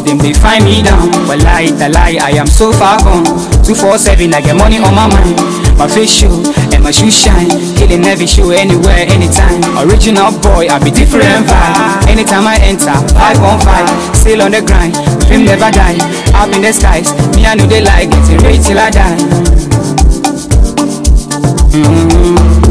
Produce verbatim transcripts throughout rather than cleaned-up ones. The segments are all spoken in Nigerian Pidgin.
them they find me down. But lie, the lie, I am so far gone. two four seven, I get money on my mind. My face show and my shoes shine. Killing every show, anywhere, anytime. Original boy, I be different vibe. Anytime I enter, five on five. Still on the grind, dream never die. Up in the skies, me I know they like getting ready till I die. Mm-hmm.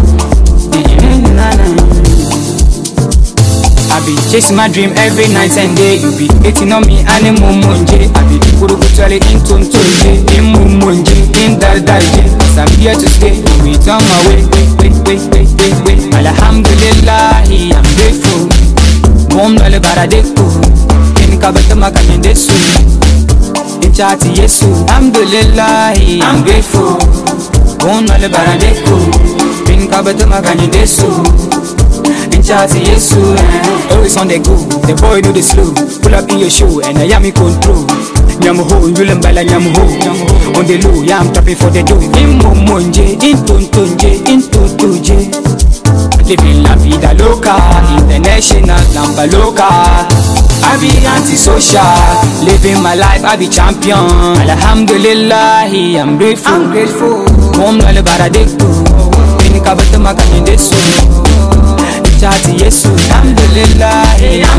I be chasing my dream every night and day. You be hating on me and in Mumunje. I be Kuru Kutuale in Tontonje, in Mumunje, in Daldaje. Cause I'm here to stay, we on my way. Wait, wait, wait, wait, wait, wait. Alhamdulillah, I'm grateful. Mom Dale Baradeko, in Kabatama Kanyendesu. In Chati Yesu, Alhamdulillah, I'm grateful. Mom Dale Baradeko, in Kabatama Kanyendesu. Chati Yesu, always on the go. The boy do the slow. Pull up in your show and I am in control. Nyamuho, Yulambala Nyamuho. On the low, yeah, I'm tapping for the dough. In Momonje, in Tontonje, in Totoje. Living la vida loca, international number loca. I be anti-social, living my life, I be champion. Alhamdulillah, I'm grateful. I'm grateful. Mom Nale Baradeko, in Kabatama Kanyendesu. Chati Yesu, Alhamdulillah,